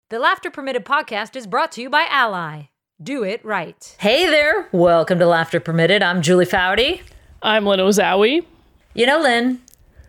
The Laughter Permitted podcast is brought to you by Ally. Do it right. Hey there. Welcome to Laughter Permitted. I'm Julie Foudy. I'm Lynn Ozawi. You know, Lynn,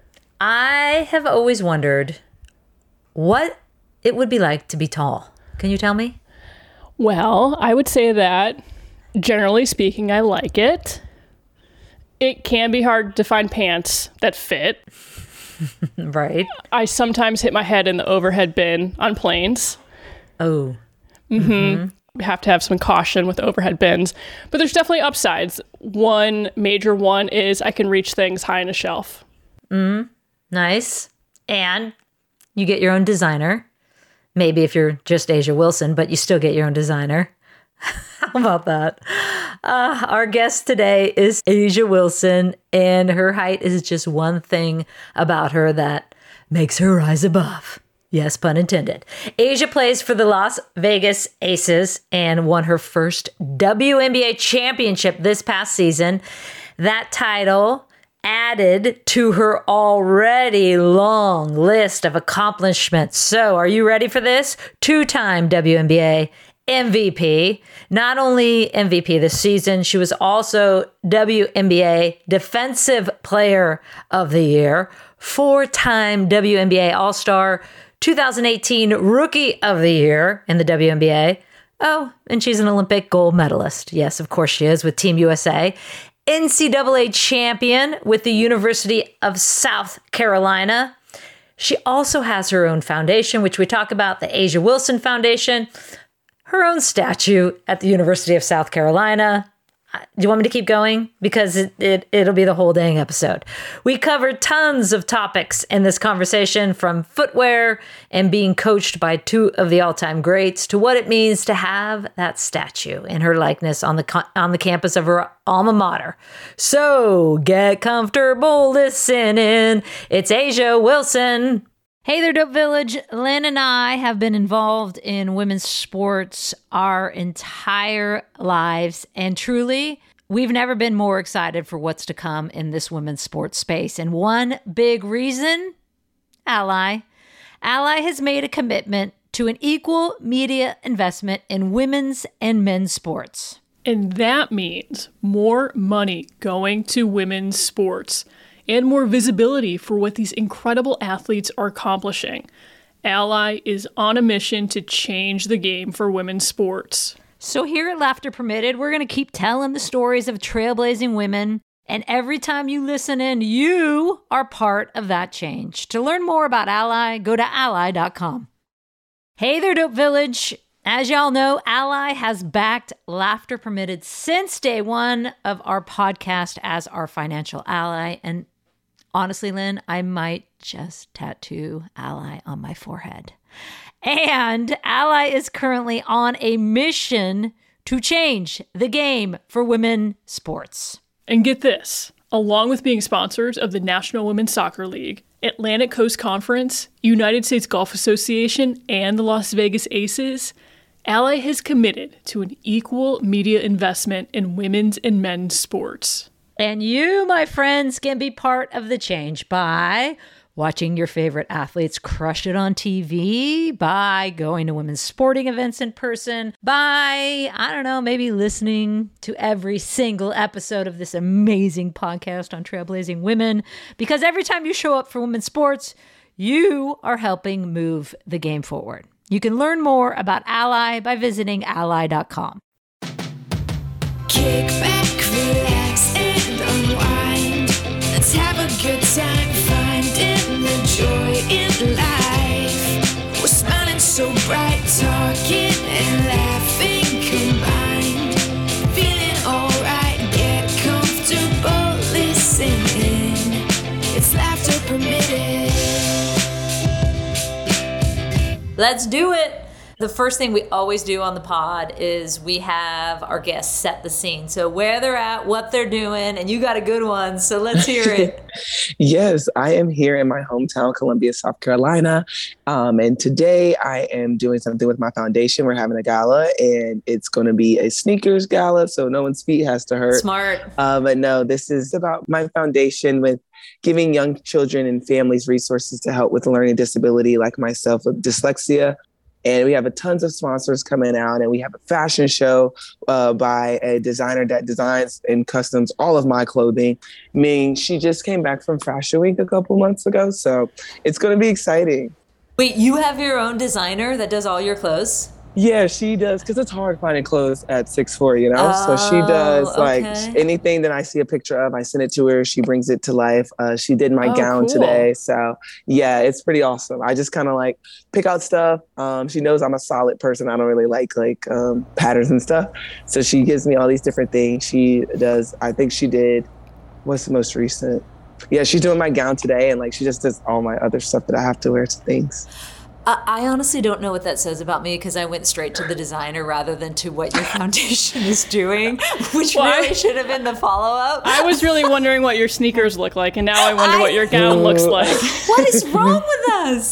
I have always wondered what it would be like to be tall. Can you tell me? Well, I would say that, generally speaking, I like it. It can be hard to find pants that fit. Right. I sometimes hit my head in the overhead bin on planes. Oh. Mm-hmm. We have to have some caution with overhead bins. But there's definitely upsides. One major one is I can reach things high on a shelf. Nice. And you get your own designer. Maybe if you're just A'ja Wilson, but you still get your own designer. How about that? Our guest today is A'ja Wilson, and her height is just one thing about her that makes her rise above. Yes, pun intended. A'ja plays for the Las Vegas Aces and won her first WNBA championship this past season. That title added to her already long list of accomplishments. So, are you ready for this? Two-time WNBA MVP. Not only MVP this season, she was also WNBA Defensive Player of the Year, four-time WNBA All-Star, 2018 Rookie of the Year in the WNBA. Oh, and she's an Olympic gold medalist. Yes, of course she is, with Team USA. NCAA champion with the University of South Carolina. She also has her own foundation, which we talk about, the A'ja Wilson Foundation. Her own statue at the University of South Carolina. Do you want me to keep going? Because it'll be the whole dang episode. We covered tons of topics in this conversation, from footwear and being coached by two of the all-time greats to what it means to have that statue in her likeness on the campus of her alma mater. So get comfortable listening. It's A'ja Wilson. Hey there, Dope Village. Lynn and I have been involved in women's sports our entire lives. And truly, we've never been more excited for what's to come in this women's sports space. And one big reason, Ally. Ally has made a commitment to an equal media investment in women's and men's sports. And that means more money going to women's sports and more visibility for what these incredible athletes are accomplishing. Ally is on a mission to change the game for women's sports. So here at Laughter Permitted, we're going to keep telling the stories of trailblazing women. And every time you listen in, you are part of that change. To learn more about Ally, go to ally.com. Hey there, Dope Village. As y'all know, Ally has backed Laughter Permitted since day one of our podcast as our financial ally. And honestly, Lynn, I might just tattoo Ally on my forehead. And Ally is currently on a mission to change the game for women sports. And get this, along with being sponsors of the National Women's Soccer League, Atlantic Coast Conference, United States Golf Association, and the Las Vegas Aces, Ally has committed to an equal media investment in women's and men's sports. And you, my friends, can be part of the change by watching your favorite athletes crush it on TV, by going to women's sporting events in person, by, I don't know, maybe listening to every single episode of this amazing podcast on trailblazing women. Because every time you show up for women's sports, you are helping move the game forward. You can learn more about Ally by visiting ally.com. Kick back, relax, and unwind. Let's have a good time, finding the joy in life. We're smiling so bright, talking and laughing combined. Feeling alright, get comfortable listening. It's Laughter Permitted. Let's do it. The first thing we always do on the pod is we have our guests set the scene. So where they're at, what they're doing, and you got a good one. So let's hear it. Yes, I am here in my hometown, Columbia, South Carolina. And today I am doing something with my foundation. We're having a gala, and it's going to be a sneakers gala, so no one's feet has to hurt. Smart. But no, this is about my foundation with giving young children and families resources to help with a learning disability like myself with dyslexia. And we have tons of sponsors coming out, and we have a fashion show by a designer that designs and customs all of my clothing. Ming, she just came back from Fashion Week a couple months ago, so it's going to be exciting. Wait, you have your own designer that does all your clothes? Yeah, she does, because it's hard finding clothes at 6'4", you know? So she does, like, anything that I see a picture of, I send it to her. She brings it to life. She did my gown today. So, yeah, it's pretty awesome. I just kind of, like, pick out stuff. She knows I'm a solid person. I don't really like patterns and stuff. So she gives me all these different things. She does, I think she did, what's the most recent? Yeah, she's doing my gown today, and, like, she just does all my other stuff that I have to wear to things. I honestly don't know what that says about me, because I went straight to the designer rather than to what your foundation is doing, which really should have been the follow-up. I was really wondering what your sneakers look like, and now I wonder what your gown looks like. What is wrong with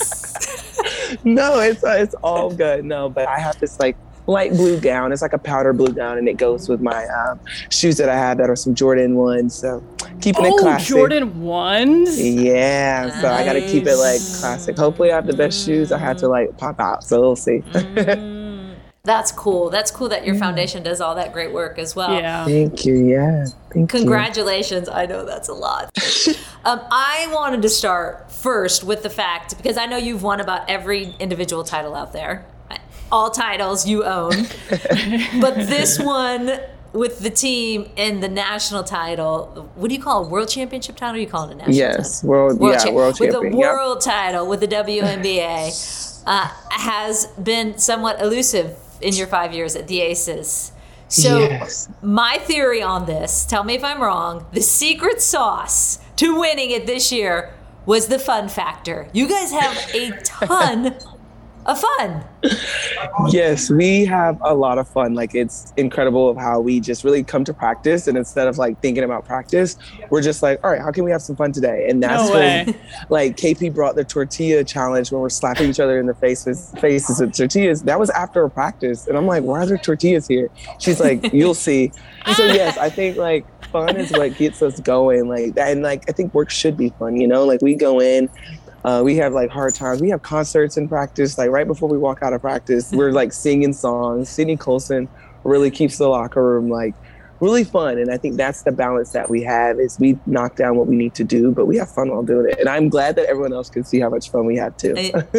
us? No, it's all good. No, but I have this like light blue gown. It's like a powder blue gown, and it goes with my shoes that I have that are some Jordan 1s. So keeping it classic. Jordan 1s? Yeah, nice. So I got to keep it like classic. Hopefully I have the best shoes. I had to like pop out, so we'll see. That's cool. That's cool that your foundation does all that great work as well. Yeah. Thank you. Yeah. Congratulations. I know that's a lot. I wanted to start first with the fact, because I know you've won about every individual title out there. All titles you own. But this one with the team and the national title, what do you call it? World championship title? Or do you call it a national title? Yes, world champion. With the world title, with the WNBA, has been somewhat elusive in your 5 years at the Aces. So my theory on this, tell me if I'm wrong, the secret sauce to winning it this year was the fun factor. You guys have a ton of fun. Yes, we have a lot of fun. Like, it's incredible of how we just really come to practice, and instead of like thinking about practice, we're just like, all right, how can we have some fun today? And that's when like KP brought the tortilla challenge, when we're slapping each other in the faces with tortillas. That was after a practice, and I'm like, why are there tortillas here? She's like, you'll see. So yes, I think like fun is what gets us going. Like, and like I think work should be fun, you know? Like, we go in, we have like hard times. We have concerts in practice. Like, right before we walk out of practice, we're like singing songs. Sydney Colson really keeps the locker room like really fun. And I think that's the balance that we have, is we knock down what we need to do, but we have fun while doing it. And I'm glad that everyone else can see how much fun we have too.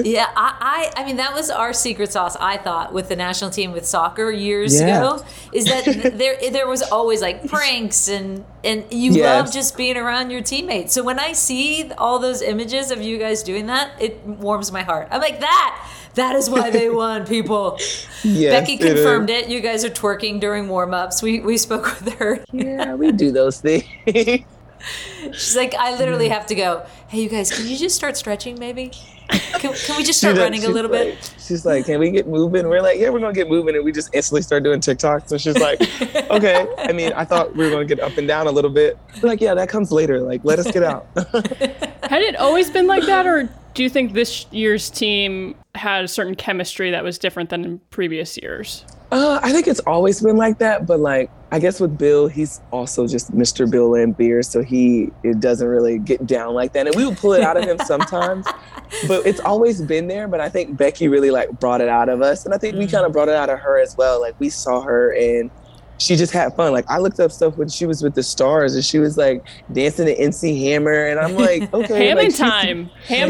I mean, that was our secret sauce, I thought, with the national team with soccer years ago, is that there was always like pranks and you love just being around your teammates. So when I see all those images of you guys doing that, it warms my heart. I'm like, that is why they won, people. Becky confirmed it. You guys are twerking during warm-ups. We spoke with her. Yeah, we do those things. She's like, I literally have to go, hey, you guys, can you just start stretching maybe? Can we just start running a little bit? She's like, can we get moving? We're like, yeah, we're going to get moving. And we just instantly start doing TikTok. So she's like, okay. I mean, I thought we were going to get up and down a little bit. We're like, yeah, that comes later. Like, let us get out. Had it always been like that? Or do you think this year's team had a certain chemistry that was different than in previous years? I think it's always been like that, but like, I guess with Bill, he's also just Mr. Bill Laimbeer, so it doesn't really get down like that. And we would pull it out of him sometimes, but it's always been there. But I think Becky really like brought it out of us, and I think we kind of brought it out of her as well. Like, we saw her and she just had fun. Like, I looked up stuff when she was with the Stars, and she was like dancing to MC Hammer, and I'm like, okay, Hammond time.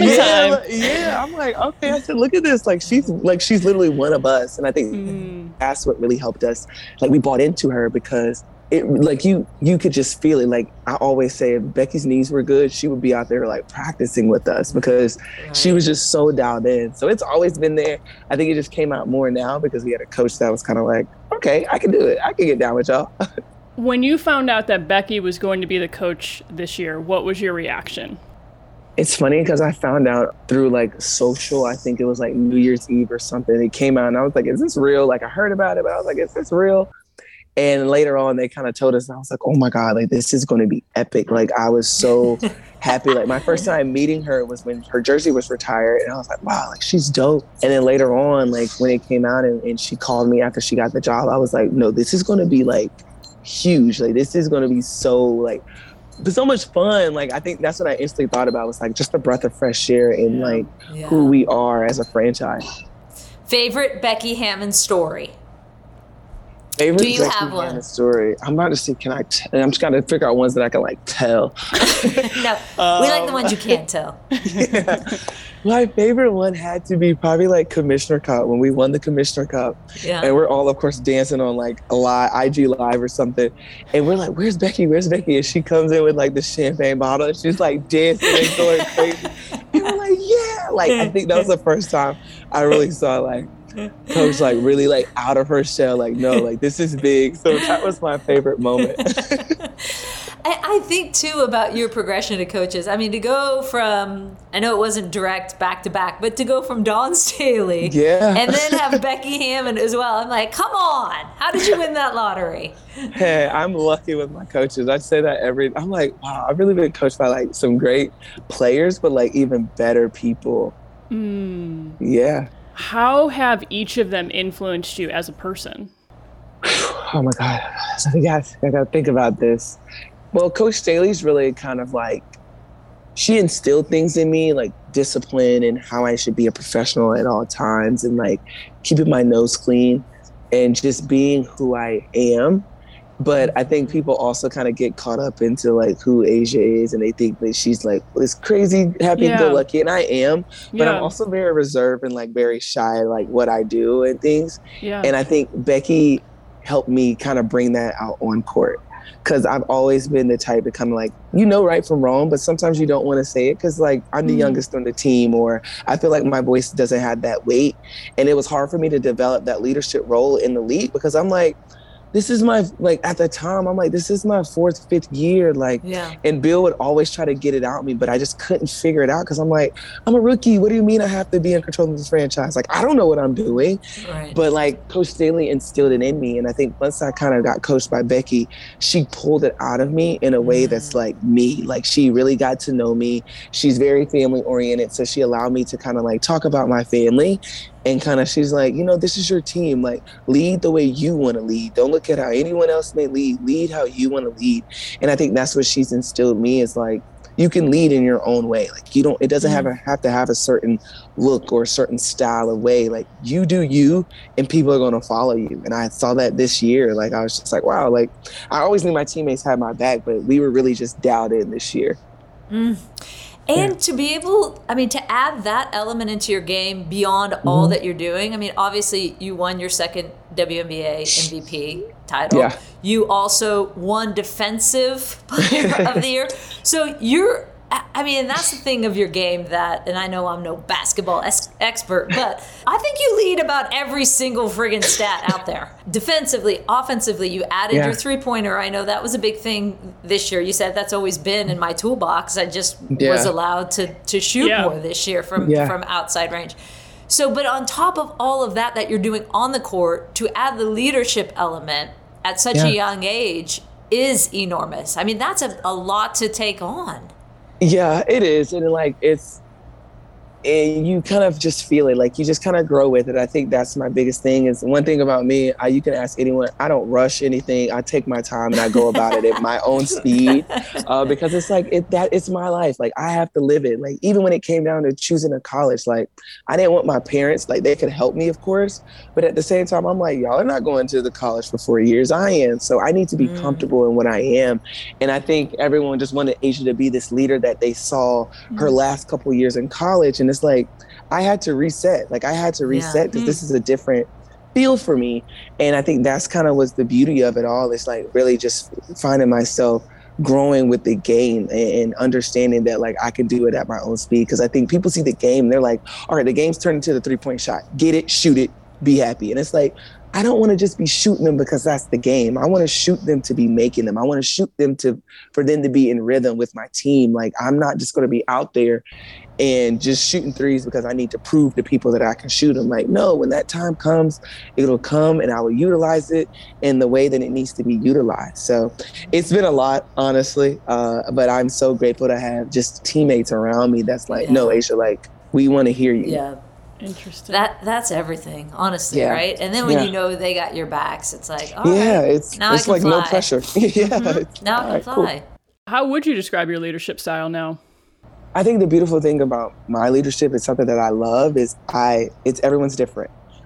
Yeah, I'm like, okay. I said, look at this. Like, she's literally one of us, and I think that's what really helped us. Like, we bought into her because it, like, you could just feel it. Like, I always say, if Becky's knees were good, she would be out there like practicing with us, because she was just so dialed in. So it's always been there. I think it just came out more now because we had a coach that was kind of like, okay, I can do it. I can get down with y'all. When you found out that Becky was going to be the coach this year, what was your reaction? It's funny because I found out through like social, I think it was like New Year's Eve or something. It came out and I was like, is this real? Like, I heard about it, but I was like, is this real? And later on, they kind of told us, and I was like, oh my God, like, this is going to be epic. Like, I was so happy. Like, my first time meeting her was when her jersey was retired. And I was like, wow, like, she's dope. And then later on, like, when it came out and she called me after she got the job, I was like, no, this is going to be like huge. Like, this is going to be so like, so much fun. Like, I think that's what I instantly thought about, was like just a breath of fresh air in like who we are as a franchise. Favorite Becky Hammon story? Favorite Do you Becky have one? Hammon story. I'm about to see. I'm just trying to figure out ones that I can like tell. No, we like the ones you can't tell. Yeah. My favorite one had to be probably like Commissioner Cup, when we won the Commissioner Cup. Yeah. And we're all, of course, dancing on like a live, IG Live or something. And we're like, where's Becky? Where's Becky? And she comes in with like the champagne bottle and she's like dancing and going crazy. And we're like, yeah. Like, I think that was the first time I really saw like Coach like really like out of her shell. Like, no, like this is big. So that was my favorite moment. I think too about your progression to coaches. I mean, to go from, I know it wasn't direct back to back, but to go from Dawn Staley and then have Becky Hammon as well. I'm like, come on, how did you win that lottery? Hey, I'm lucky with my coaches. I say that I'm like, wow, I've really been coached by like some great players, but like even better people. Yeah. How have each of them influenced you as a person? Oh my God. So I gotta think about this. Well, Coach Staley's really kind of like, she instilled things in me, like discipline and how I should be a professional at all times and like keeping my nose clean and just being who I am. But I think people also kind of get caught up into like who Asia is, and they think that she's like this crazy, happy-go-lucky, and I am. But I'm also very reserved and like very shy, like what I do and things. Yeah. And I think Becky helped me kind of bring that out on court. Because I've always been the type to kind of like, right from wrong, but sometimes you don't want to say it because like I'm the youngest on the team, or I feel like my voice doesn't have that weight. And it was hard for me to develop that leadership role in the league because I'm like, this is my, like at the time, I'm like, this is my 4th, 5th year. Like, and Bill would always try to get it out of me, but I just couldn't figure it out because I'm like, I'm a rookie. What do you mean I have to be in control of this franchise? Like, I don't know what I'm doing. Right. But like Coach Staley instilled it in me. And I think once I kind of got coached by Becky, she pulled it out of me in a way that's like me. Like she really got to know me. She's very family oriented. So she allowed me to kind of like talk about my family. And kind of, she's like, this is your team. Like, lead the way you want to lead. Don't look at how anyone else may lead. Lead how you want to lead. And I think that's what she's instilled in me is like, you can lead in your own way. Like, it doesn't have to have a certain look or a certain style of way. Like, you do you, and people are going to follow you. And I saw that this year. Like, I was just like, wow. Like, I always knew my teammates had my back, but we were really just dialed in this year. And to be able, to add that element into your game beyond all that you're doing. Obviously you won your second WNBA MVP title. Yeah. You also won Defensive Player of the Year. So you're, and that's the thing of your game that, and I know I'm no basketball expert, but I think you lead about every single friggin' stat out there. Defensively, offensively, you added your three-pointer. I know that was a big thing this year. You said that's always been in my toolbox. I just was allowed to shoot more this year from outside range. So, but on top of all of that you're doing on the court, to add the leadership element at such a young age is enormous. That's a lot to take on. Yeah, it is. And like, and you kind of just feel it, like you just kind of grow with it. I think that's my biggest thing. Is one thing about me, you can ask anyone, I don't rush anything. I take my time and I go about it at my own speed because it's like, it's my life. Like I have to live it. Like even when it came down to choosing a college, like I didn't want my parents, like they could help me, of course. But at the same time, I'm like, y'all are not going to the college for 4 years. I am. So I need to be comfortable in what I am. And I think everyone just wanted Asia to be this leader that they saw her last couple years in college. And it's like, I had to reset. Like I had to reset because this is a different field for me. And I think that's kind of was the beauty of it all. It's like really just finding myself growing with the game and understanding that like I can do it at my own speed. Because I think people see the game, they're like, all right, the game's turned into the 3-point shot. Get it, shoot it, be happy. And it's like, I don't want to just be shooting them because that's the game. I want to shoot them to be making them. I want to shoot them for them to be in rhythm with my team. Like I'm not just going to be out there and just shooting threes because I need to prove to people that I can shoot them. Like, no, when that time comes, it'll come and I will utilize it in the way that it needs to be utilized. So it's been a lot, honestly. But I'm so grateful to have just teammates around me that's like, no, Asia, like, we want to hear you. Yeah. Interesting. That's everything, honestly, right? And then when you know they got your backs, it's like, all right, it's like fly. No pressure. Now I can fly. Cool. How would you describe your leadership style now? I think the beautiful thing about my leadership is something that I love is it's everyone's different.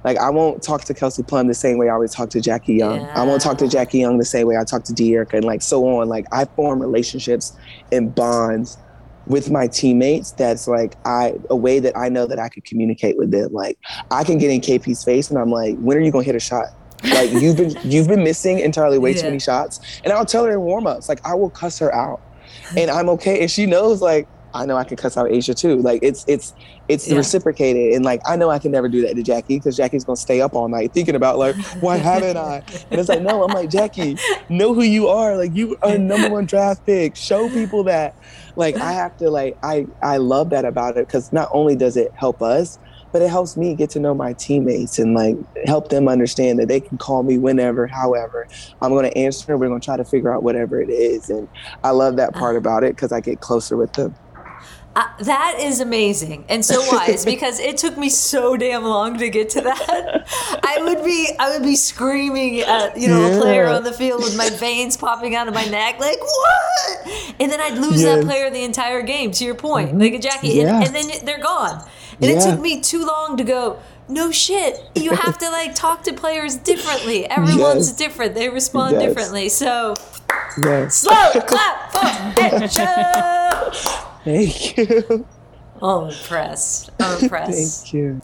Like, I won't talk to Kelsey Plum the same way I always talk to Jackie Young. Yeah. I won't talk to Jackie Young the same way I talk to De'Erica, and like so on. Like, I form relationships and bonds with my teammates that's like a way that I know that I could communicate with them. Like, I can get in KP's face and I'm like, when are you gonna hit a shot? Like, you've been missing entirely way too many shots. And I'll tell her in warm-ups, like, I will cuss her out. And I'm okay. And she knows, like, I know I can cuss out Asia too. Like, it's reciprocated. And like, I know I can never do that to Jackie because Jackie's gonna stay up all night thinking about like, why haven't I? And it's like, no, I'm like, Jackie, know who you are. Like, you are a #1 draft pick. Show people that. Like, I have to like, I love that about it because not only does it help us, but it helps me get to know my teammates and like help them understand that they can call me whenever, however. I'm going to answer. We're going to try to figure out whatever it is. And I love that part about it because I get closer with them. That is amazing and so wise because it took me so damn long to get to that. I would be screaming at a player on the field with my veins popping out of my neck, like what? And then I'd lose that player the entire game. To your point, like a Jackie, and then they're gone. And it took me too long to go. No shit. You have to like talk to players differently. Everyone's different. They respond differently. So slow clap for Asia. Thank you. Oh, I'm impressed. Thank you.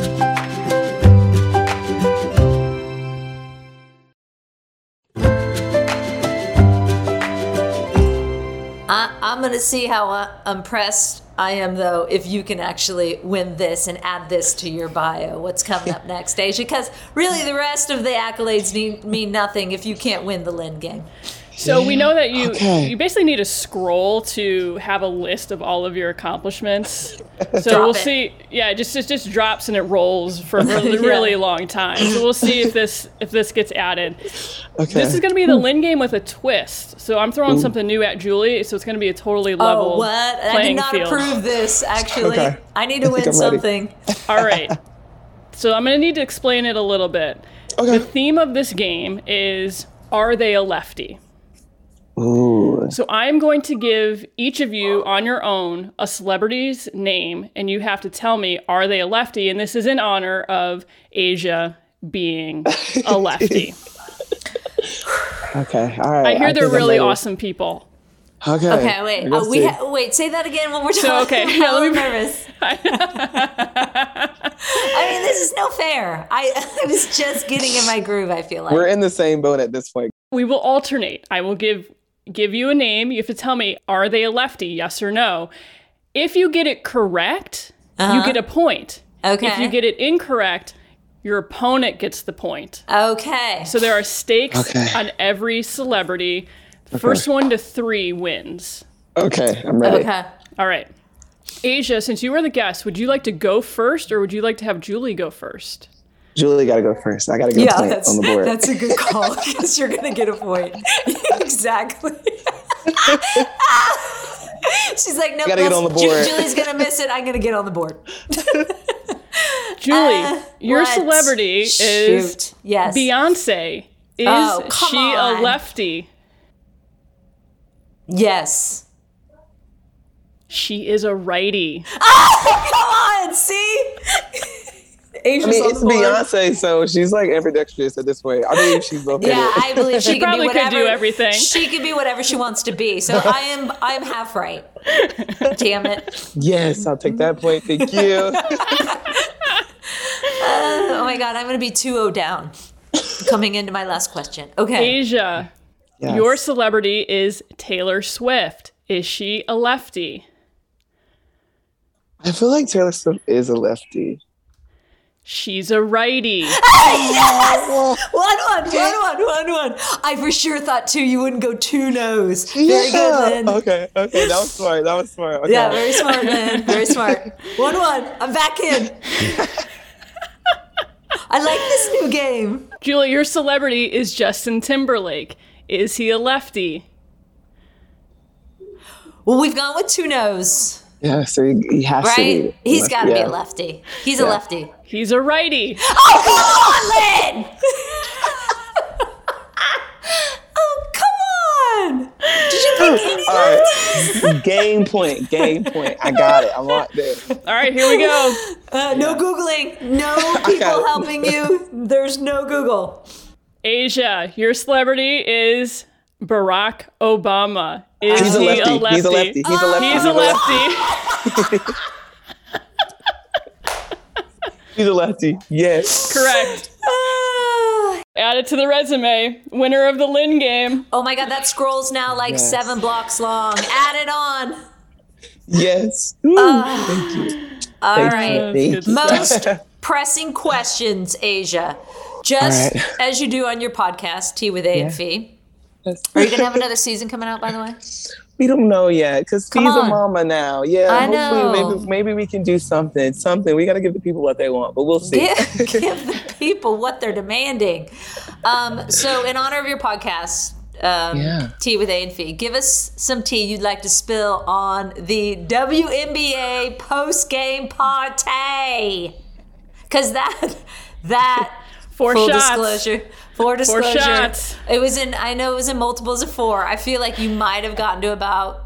I'm going to see how impressed I am, though, if you can actually win this and add this to your bio. What's coming up next, Asia? Because really the rest of the accolades mean nothing if you can't win the Lynn game. So we know that you basically need a scroll to have a list of all of your accomplishments. So we'll see. Yeah, it just drops and it rolls for a really long time. So we'll see if this gets added. Okay. This is going to be the Lynn game with a twist. So I'm throwing something new at Julie. So it's going to be a totally level playing field. I did not approve this, actually. Okay. I need to win something. All right. So I'm going to need to explain it a little bit. Okay. The theme of this game is, are they a lefty? Ooh. So I'm going to give each of you on your own a celebrity's name, and you have to tell me, are they a lefty? And this is in honor of Asia being a lefty. Okay, all right. I hear they're really awesome people. Okay, wait. Wait, say that again one more time. So, okay. I'm nervous. I mean, this is no fair. I was just getting in my groove, I feel like. We're in the same boat at this point. We will alternate. I will give you a name. You have to tell me, are they a lefty? Yes or no. If you get it correct, you get a point. Okay. If you get it incorrect, your opponent gets the point. Okay. So there are stakes on every celebrity. The first 1 to 3 wins. Okay, I'm ready. Okay. All right. Asia, since you were the guest, would you like to go first or would you like to have Julie go first? Julie got to go first. I got to get a point on the board. That's a good call because you're going to get a point. Exactly. She's like, no, get on the board. Julie's going to miss it. I'm going to get on the board. Julie, your celebrity is Beyonce. Is she a lefty? Yes. She is a righty. Oh, come on. See? Asia's it's Beyonce, so she's like ambidextrous at this point. I believe she's both. Yeah, I believe she probably can be whatever, could do everything. She can be whatever she wants to be. So I'm half right. Damn it. Yes, I'll take that point. Thank you. Oh my God, I'm going to be 2-0 down coming into my last question. Okay. Asia, your celebrity is Taylor Swift. Is she a lefty? I feel like Taylor Swift is a lefty. She's a righty. Yes! 1-1. I for sure thought too you wouldn't go 2 no's. Very good, Lynn. Okay. That was smart. Okay. Yeah, very smart, Lynn. Very smart. 1-1. I'm back in. I like this new game. Julie, your celebrity is Justin Timberlake. Is he a lefty? Well, we've gone with 2 no's. Yeah, so he has to be. He's got to be a lefty. He's a lefty. He's a righty. Oh, come on, Lynn! Oh, come on! Did you pick anyone? Game point. I got it. I'm locked in. All right, here we go. No Googling. No people helping you. There's no Google. Asia, your celebrity is Barack Obama. Is He's a he lefty. a lefty? He's a lefty. He's a lefty. He's a lefty. Yes. Correct. Add it to the resume. Winner of the Lynn game. Oh my God, that scroll's now like 7 blocks long. Add it on. Yes. Ooh, thank you. All Thank right. you. Thank you. Most pressing questions, Asia. Just as you do on your podcast, Tea with A and Fee. Are you going to have another season coming out, by the way? We don't know yet because Fee's a on. mama now. Yeah, I know. hopefully maybe we can do something. We got to give the people what they want, but we'll see. Give the people what they're demanding. So in honor of your podcast, Tea with A and Fee, give us some tea you'd like to spill on the WNBA post-game party. Because that Four full shots. disclosure. Four disclosure. shots. I know it was in multiples of 4. I feel like you might have gotten to about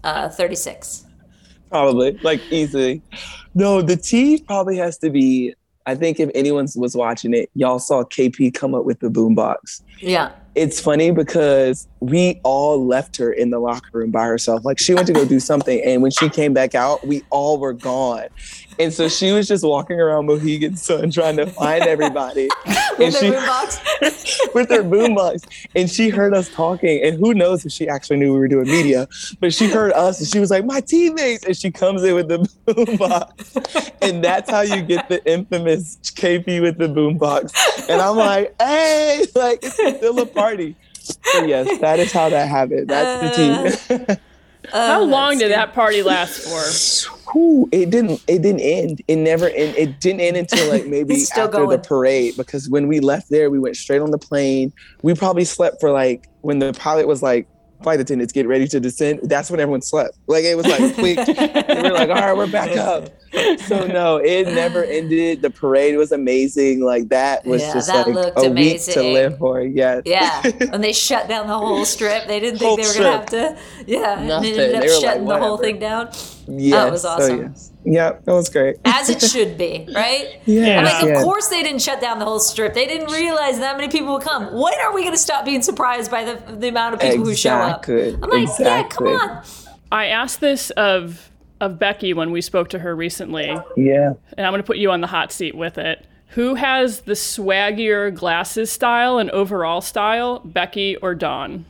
36. Probably, like easily. No, the tea probably has to be, I think if anyone was watching it, y'all saw KP come up with the boombox. Yeah. It's funny because we all left her in the locker room by herself. Like she went to go do something. And when she came back out, we all were gone. And so she was just walking around Mohegan Sun trying to find everybody. With the boombox? With her boombox. And she heard us talking. And who knows if she actually knew we were doing media. But she heard us and she was like, my teammates. And she comes in with the boombox. And that's how you get the infamous KP with the boombox. And I'm like, hey, like it's still a party. So yes, that is how that happened. That's the team. How long did that party last for? It didn't end. It never end. It didn't end until like maybe after the parade, because when we left there, we went straight on the plane. We probably slept for like when the pilot was like, flight attendants get ready to descend. That's when everyone slept. Like it was like quick. We were like, all right, we're back up. So no, it never ended. The parade was amazing. Like that was just that like looked a amazing. week to live for. Yes. Yeah. When they shut down the whole strip, they didn't think they were going to have to. Yeah. Nothing. They ended They up were shutting like, the whole whatever. thing down. Yes. It was awesome. So, yes. Yeah, that was great. As it should be, right? Yeah. I'm like, Yeah. of course they didn't shut down the whole strip. They didn't realize that many people would come. When are we going to stop being surprised by the amount of people who show up? I'm like, yeah, come on. I asked this of Becky when we spoke to her recently. Yeah. And I'm going to put you on the hot seat with it. Who has the swaggier glasses style and overall style, Becky or Dawn?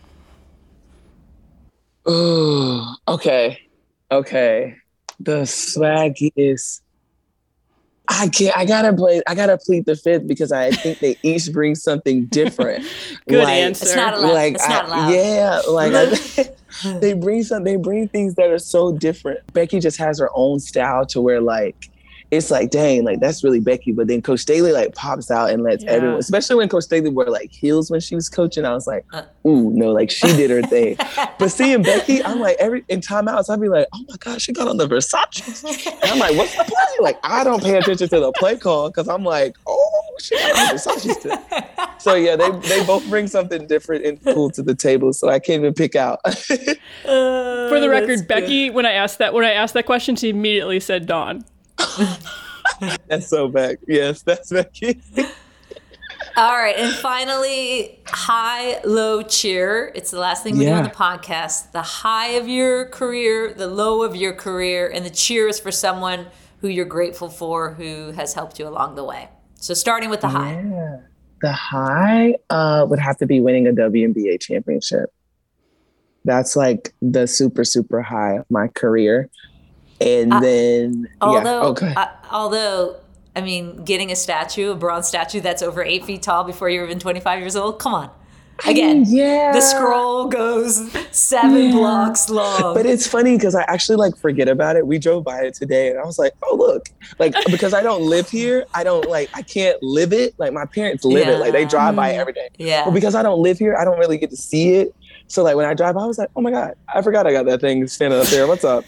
Ooh, okay. The swag is. I gotta plead the fifth because I think they each bring something different. Good answer. It's not allowed. It's not allowed. Yeah, they bring things that are so different. Becky just has her own style to where like it's like, dang, like that's really Becky. But then Coach Staley like pops out and lets everyone, especially when Coach Staley wore like heels when she was coaching. I was like, ooh, no, like she did her thing. But seeing Becky, I'm like in timeouts, I'd be like, oh my gosh, she got on the Versace. And I'm like, what's the play? Like I don't pay attention to the play call because I'm like, oh, she got on Versace today. So yeah, they both bring something different and cool to the table. So I can't even pick out. For the record, Becky, when I asked that question, she immediately said Dawn. That's so Beck. Yes, that's Becky. All right. And finally, high, low cheer. It's the last thing we do on the podcast. The high of your career, the low of your career, and the cheer is for someone who you're grateful for, who has helped you along the way. So starting with the high. Yeah. The high would have to be winning a WNBA championship. That's like the super, super high of my career. And then, although, I mean, getting a bronze statue that's over 8 feet tall before you're even 25 years old, come on. Again, the scroll goes 7 blocks long. But it's funny because I actually like forget about it. We drove by it today and I was like, oh, look, like, because I don't live here. I can't live it. Like my parents live it. Like they drive by it every day. Yeah. But because I don't live here, I don't really get to see it. So like when I drive by, I was like, oh my God, I forgot I got that thing standing up there. What's up?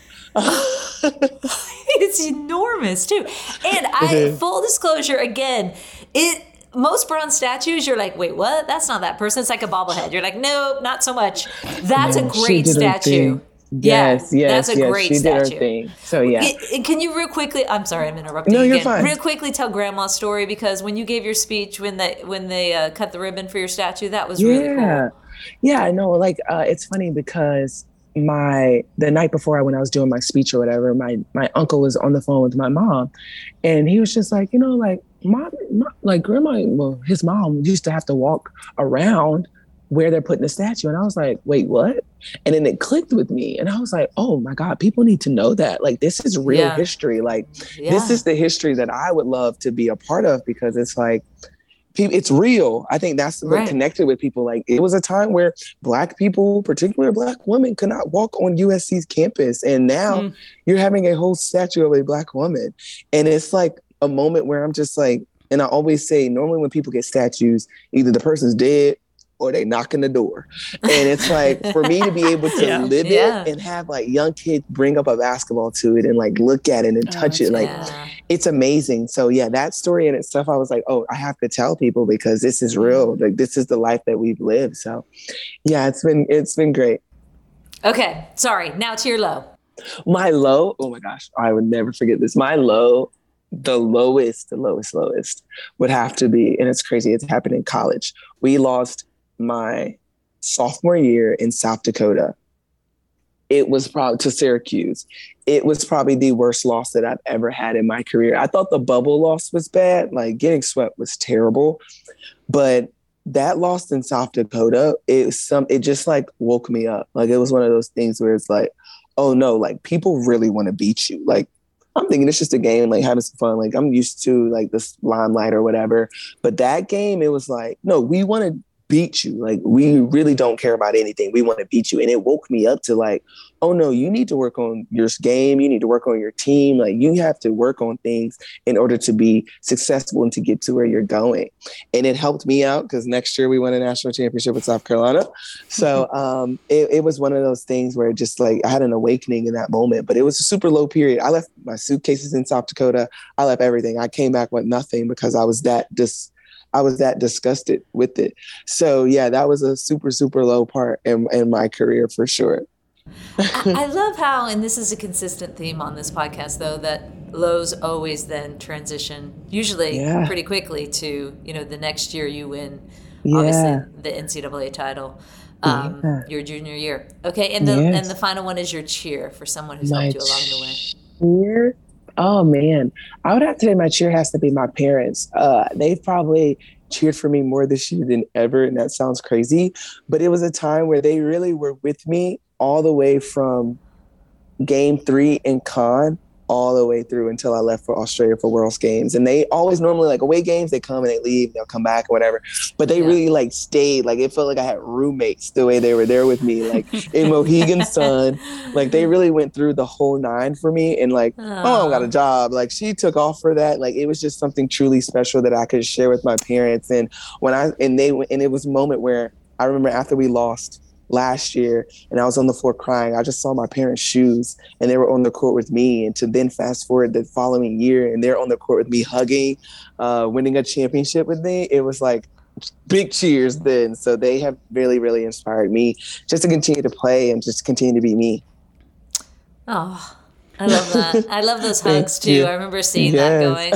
It's enormous too. And full disclosure again, most bronze statues, you're like, wait, what? That's not that person. It's like a bobblehead. You're like, no, not so much. That's a great statue. Yes, yes, that's a yes. great She did statue. her thing. So yeah. Can you real quickly? I'm sorry, I'm interrupting. No, you you're again. fine. Real quickly, tell Grandma's story, because when you gave your speech when they cut the ribbon for your statue, that was really cool. Yeah, I know. Like, it's funny because the night before when I was doing my speech or whatever, my uncle was on the phone with my mom, and he was just like, like like grandma, well, his mom used to have to walk around where they're putting the statue. And I was like, wait, what? And then it clicked with me. And I was like, oh my God, people need to know that. Like, this is real history. Like, this is the history that I would love to be a part of, because it's like, it's real. I think that's what connected with people. Like, it was a time where Black people, particularly Black women, could not walk on USC's campus. And now you're having a whole statue of a Black woman. And it's like a moment where I'm just like, and I always say, normally when people get statues, either the person's dead or they knock on the door. And it's like, for me to be able to live it and have like young kids bring up a basketball to it and like look at it and touch it, like it's amazing. So yeah, that story in itself, I was like, oh, I have to tell people because this is real. Like, this is the life that we've lived. So yeah, it's been great. Okay, sorry. Now to your low. My low, oh my gosh, I would never forget this. My low, the lowest would have to be, and it's crazy, it's happened in college. We lost my sophomore year in South Dakota. It was probably to Syracuse. It was probably the worst loss that I've ever had in my career. I thought the bubble loss was bad. Like, getting swept was terrible, but that loss in South Dakota, it just like woke me up. Like, it was one of those things where it's like, oh no, like, people really want to beat you. Like, I'm thinking it's just a game, like having some fun. Like, I'm used to like this limelight or whatever. But that game, it was like, no, we want to beat you. Like, we really don't care about anything. We want to beat you. And it woke me up to like, oh no, you need to work on your game. You need to work on your team. Like, you have to work on things in order to be successful and to get to where you're going. And it helped me out because next year we won a national championship with South Carolina. So it was one of those things where just like I had an awakening in that moment, but it was a super low period. I left my suitcases in South Dakota. I left everything. I came back with nothing because I was that disgusted with it. So yeah, that was a super, super low part in my career for sure. I love how, and this is a consistent theme on this podcast though, that lows always then transition usually pretty quickly to, the next year you win, obviously the NCAA title, your junior year. Okay. And the final one is your cheer for someone who's helped you along the way. Cheer? Oh man, I would have to say my cheer has to be my parents. They've probably cheered for me more this year than ever, and that sounds crazy, but it was a time where they really were with me all the way from Game 3 in Cannes all the way through until I left for Australia for World's Games. And they always normally like away games, they come and they leave, they'll come back or whatever. But they really like stayed. Like, it felt like I had roommates the way they were there with me, like in Mohegan Sun. Like, they really went through the whole 9 for me. And like, oh, I got a job. Like, she took off for that. Like, it was just something truly special that I could share with my parents. And it was a moment where I remember after we lost last year and I was on the floor crying, I just saw my parents' shoes and they were on the court with me. And to then fast forward the following year and they're on the court with me hugging, winning a championship with me, it was like big cheers then. So they have really, really inspired me just to continue to play and just continue to be me. Oh, I love that. I love those hugs too. I remember seeing that going,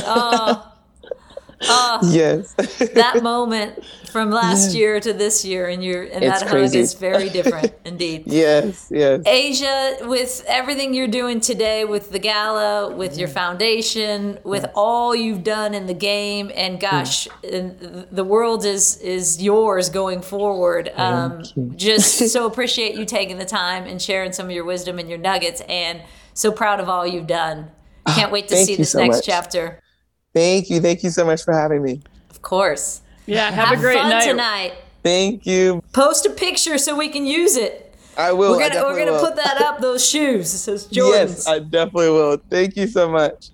yes. That moment from last year to this year, and that crazy. Hug is very different indeed. Yes. Asia, with everything you're doing today, with the gala, with your foundation, with all you've done in the game, and gosh, the world is yours going forward. Just so appreciate you taking the time and sharing some of your wisdom and your nuggets, and so proud of all you've done. Can't wait to see this next chapter. Thank you. Thank you so much for having me. Of course. Yeah, have a great fun night tonight. Thank you. Post a picture so we can use it. I will. We're gonna put that up, those shoes. Those Jordans. Yes, I definitely will. Thank you so much.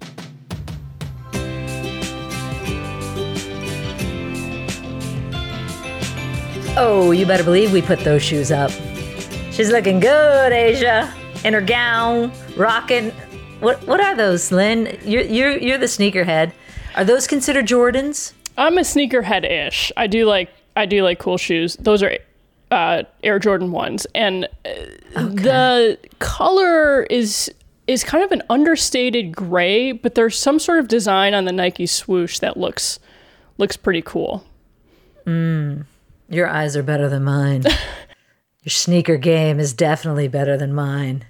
Oh, you better believe we put those shoes up. She's looking good, Asia, in her gown, rocking. What are those, Lynn? You're the sneakerhead. Are those considered Jordans? I'm a sneakerhead-ish. I do like cool shoes. Those are Air Jordan 1s. And the color is kind of an understated gray, but there's some sort of design on the Nike swoosh that looks pretty cool. Your eyes are better than mine. Your sneaker game is definitely better than mine.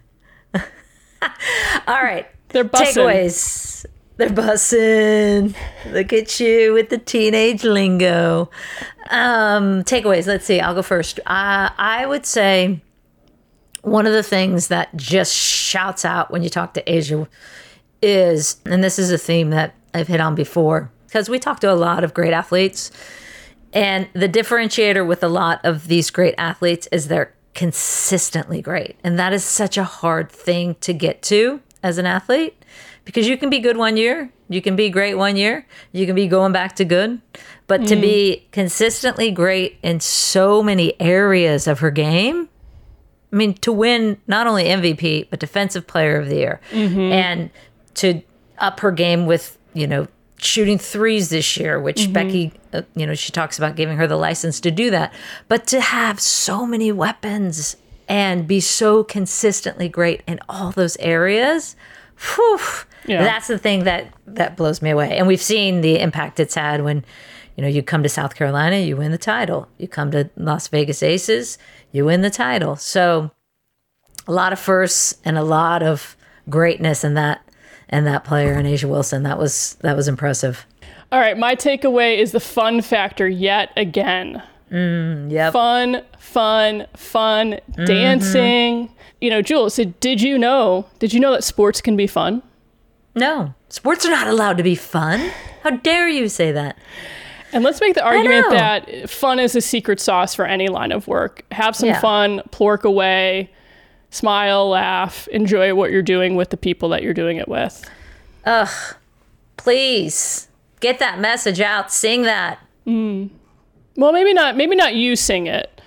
All right. They're bussin'. Takeaways. They're bussin'. Look at you with the teenage lingo. Takeaways. Let's see. I'll go first. I would say one of the things that just shouts out when you talk to A'ja is, and this is a theme that I've hit on before, because we talk to a lot of great athletes, and the differentiator with a lot of these great athletes is they're consistently great. And that is such a hard thing to get to as an athlete, because you can be good one year, you can be great one year, you can be going back to good, but to be consistently great in so many areas of her game, I mean, to win not only MVP, but Defensive Player of the Year, and to up her game with, shooting threes this year, which Becky, she talks about giving her the license to do that. But to have so many weapons and be so consistently great in all those areas, that's the thing that blows me away. And we've seen the impact it's had when, you come to South Carolina, you win the title. You come to Las Vegas Aces, you win the title. So a lot of firsts and a lot of greatness in that player in A'ja Wilson. That was impressive. All right, my takeaway is the fun factor yet again. Yep. Fun, dancing. Jules, did you know that sports can be fun? No, sports are not allowed to be fun. How dare you say that? And let's make the argument that fun is a secret sauce for any line of work. Have some fun, plork away, smile, laugh, enjoy what you're doing with the people that you're doing it with. Ugh, please get that message out. Sing that. Well, maybe not you sing it.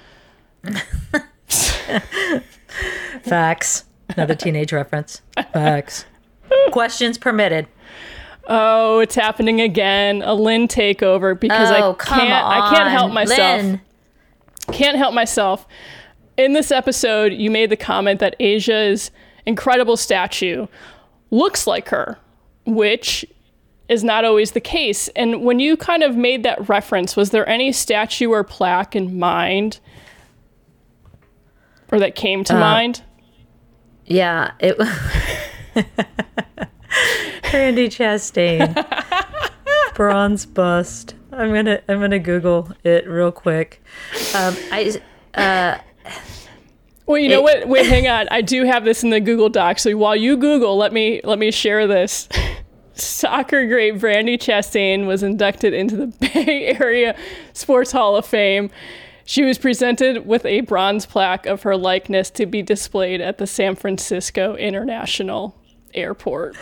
Facts. Another teenage reference. Facts. Questions permitted. Oh, it's happening again. A Lynn takeover because I can't help myself. Lynn. Can't help myself. In this episode, you made the comment that A'ja's incredible statue looks like her, which is not always the case. And when you kind of made that reference, was there any statue or plaque in mind or that came to mind? Yeah, it Brandi Chastain, bronze bust. I'm gonna Google it real quick. Well, you know what? Wait, hang on. I do have this in the Google Doc. So while you Google, let me share this. Soccer great Brandi Chastain was inducted into the Bay Area Sports Hall of Fame. She was presented with a bronze plaque of her likeness to be displayed at the San Francisco International Airport.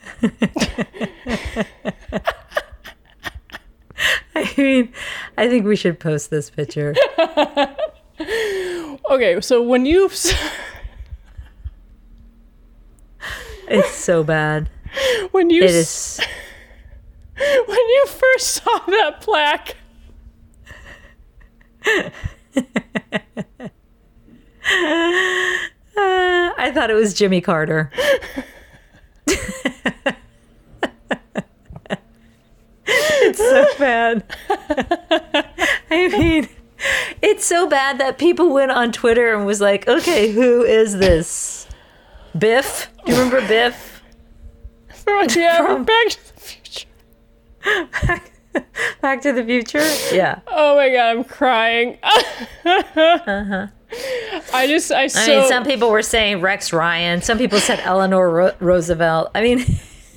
I mean, I think we should post this picture. Okay, so when you... It's so bad. When you It is. When you first saw that plaque... I thought it was Jimmy Carter. It's so bad. I mean, it's so bad that people went on Twitter and was like, okay, who is this? Biff? Do you remember Biff? From Back to the Future. Back to the Future? Yeah. Oh my God, I'm crying. I mean, some people were saying Rex Ryan. Some people said Eleanor Roosevelt. I mean,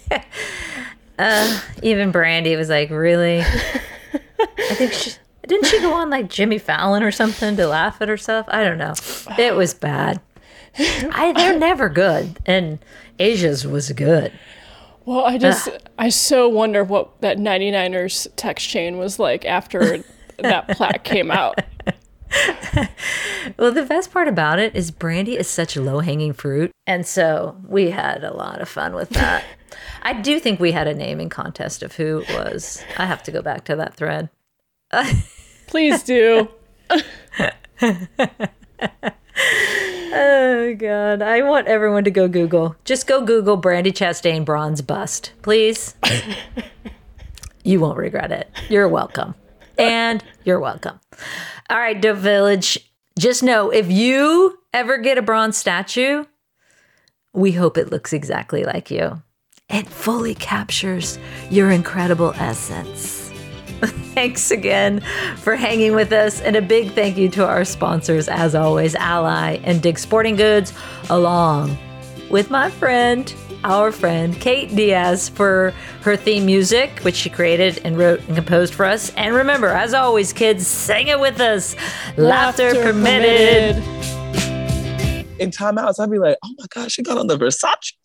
even Brandi was like, really? I think didn't she go on like Jimmy Fallon or something to laugh at herself? I don't know. It was bad. They're never good. And A'ja's was good. Well, I so wonder what that 99ers text chain was like after that plaque came out. Well, the best part about it is Brandi is such low-hanging fruit. And so we had a lot of fun with that. I do think we had a naming contest of who it was. I have to go back to that thread. Please do. Oh, God. I want everyone to go Google. Just go Google Brandi Chastain bronze bust, please. You won't regret it. You're welcome. And you're welcome. All right, Dope Village. Just know, if you ever get a bronze statue, we hope it looks exactly like you. It fully captures your incredible essence. Thanks again for hanging with us. And a big thank you to our sponsors, as always, Ally and Dig Sporting Goods, along with my friend, our friend, Kate Diaz, for her theme music, which she created and wrote and composed for us. And remember, as always, kids, sing it with us. Laughter permitted. In timeouts, I'd be like, oh my gosh, she got on the Versace.